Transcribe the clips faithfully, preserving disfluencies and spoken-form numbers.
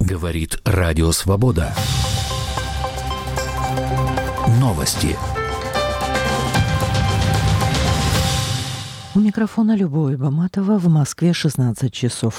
Говорит Радио Свобода. Новости. У микрофона Любовь Баматова. В Москве шестнадцать часов.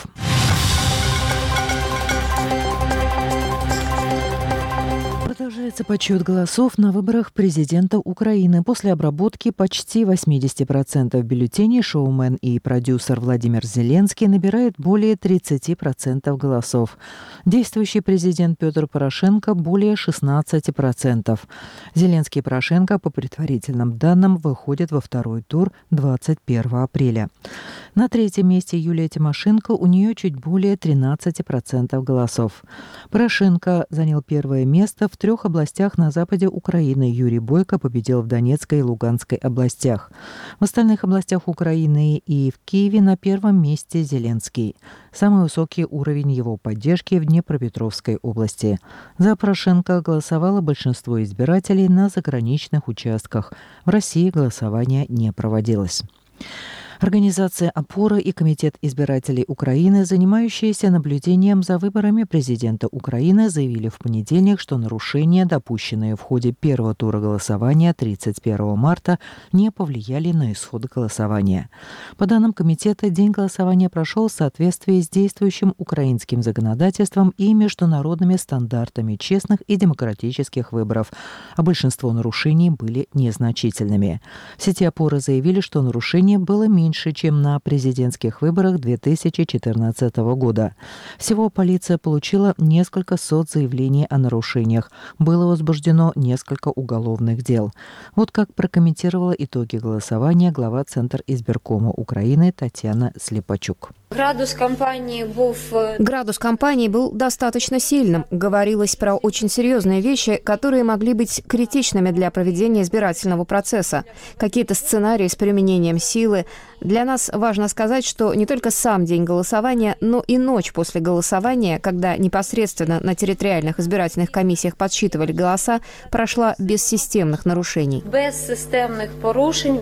Продолжается подсчет голосов на выборах президента Украины. После обработки почти восемьдесят процентов бюллетеней шоумен и продюсер Владимир Зеленский набирает более тридцать процентов голосов. Действующий президент Петр Порошенко более шестнадцать процентов. Зеленский и Порошенко, по предварительным данным, выходят во второй тур двадцать первого апреля. На третьем месте Юлия Тимошенко, у нее чуть более тринадцать процентов голосов. Порошенко занял первое место в трех областях на западе Украины. Юрий Бойко победил в Донецкой и Луганской областях. В остальных областях Украины и в Киеве на первом месте Зеленский. Самый высокий уровень его поддержки в Днепропетровской области. За Порошенко голосовало большинство избирателей на заграничных участках. В России голосование не проводилось. Организация «Опора» и Комитет избирателей Украины, занимающиеся наблюдением за выборами президента Украины, заявили в понедельник, что нарушения, допущенные в ходе первого тура голосования тридцать первого марта, не повлияли на исход голосования. По данным комитета, день голосования прошел в соответствии с действующим украинским законодательством и международными стандартами честных и демократических выборов, а большинство нарушений были незначительными. В сети «Опора» заявили, что нарушений было меньше, меньше, чем на президентских выборах две тысячи четырнадцатого года. Всего полиция получила несколько сот заявлений о нарушениях. Было возбуждено несколько уголовных дел. Вот как прокомментировала итоги голосования глава Центра избиркома Украины Татьяна Слепачук. Градус кампании был... Градус кампании был достаточно сильным. Говорилось про очень серьезные вещи, которые могли быть критичными для проведения избирательного процесса. Какие-то сценарии с применением силы. Для нас важно сказать, что не только сам день голосования, но и ночь после голосования, когда непосредственно на территориальных избирательных комиссиях подсчитывали голоса, прошла без системных нарушений. Без системных порушений.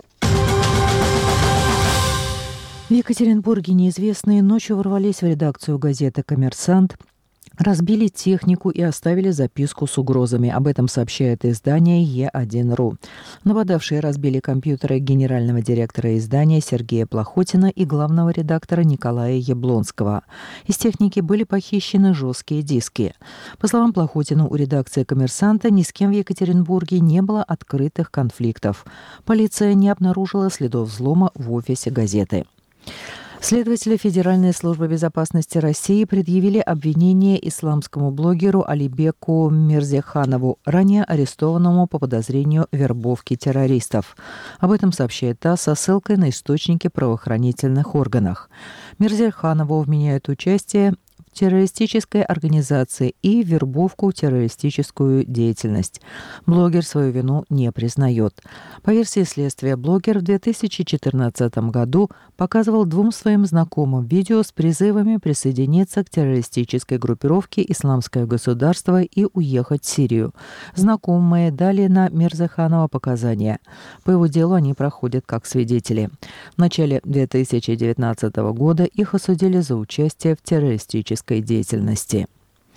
В Екатеринбурге неизвестные ночью ворвались в редакцию газеты «Коммерсант», разбили технику и оставили записку с угрозами. Об этом сообщает издание Е один точка ру. Нападавшие разбили компьютеры генерального директора издания Сергея Плохотина и главного редактора Николая Яблонского. Из техники были похищены жесткие диски. По словам Плохотина, у редакции «Коммерсанта» ни с кем в Екатеринбурге не было открытых конфликтов. Полиция не обнаружила следов взлома в офисе газеты. Следователи Федеральной службы безопасности России предъявили обвинение исламскому блогеру Алибеку Мирзеханову, ранее арестованному по подозрению в вербовке террористов. Об этом сообщает ТАСС со ссылкой на источники в правоохранительных органах. Мирзеханову вменяют участие в террористической организации и вербовку в террористическую деятельность. Блогер свою вину не признает. По версии следствия, блогер в две тысячи четырнадцатом году показывал двум своим знакомым видео с призывами присоединиться к террористической группировке «Исламское государство» и уехать в Сирию. Знакомые дали на Мирзеханова показания. По его делу они проходят как свидетели. В начале две тысячи девятнадцатого года их осудили за участие в террористической деятельности.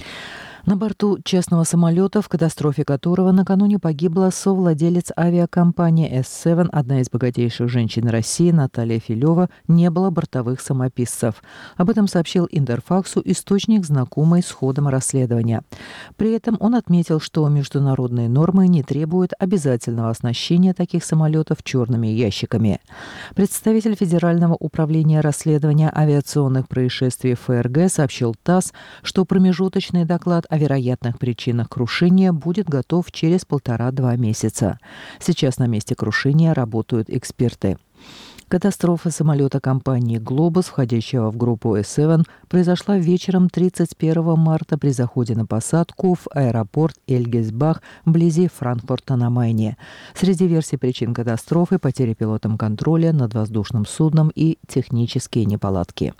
На борту частного самолета, в катастрофе которого накануне погибла совладелец авиакомпании эс семь, одна из богатейших женщин России, Наталья Филева, не было бортовых самописцев. Об этом сообщил Интерфаксу источник, знакомый с ходом расследования. При этом он отметил, что международные нормы не требуют обязательного оснащения таких самолетов черными ящиками. Представитель Федерального управления расследования авиационных происшествий эф эр гэ сообщил ТАСС, что промежуточный доклад о вероятных причинах крушения будет готов через полтора-два месяца. Сейчас на месте крушения работают эксперты. Катастрофа самолета компании «Глобус», входящего в группу эс семь, произошла вечером тридцать первого марта при заходе на посадку в аэропорт Эльгельсбах вблизи Франкфурта на Майне. Среди версий причин катастрофы – потеря пилотом контроля над воздушным судном и технические неполадки.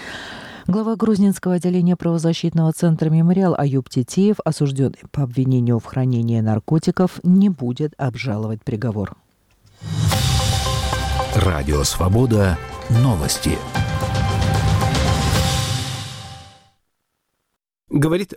Глава Грузинского отделения правозащитного центра «Мемориал» Аюб Титиев, осужденный по обвинению в хранении наркотиков, не будет обжаловать приговор. Радио «Свобода». Новости. Говорит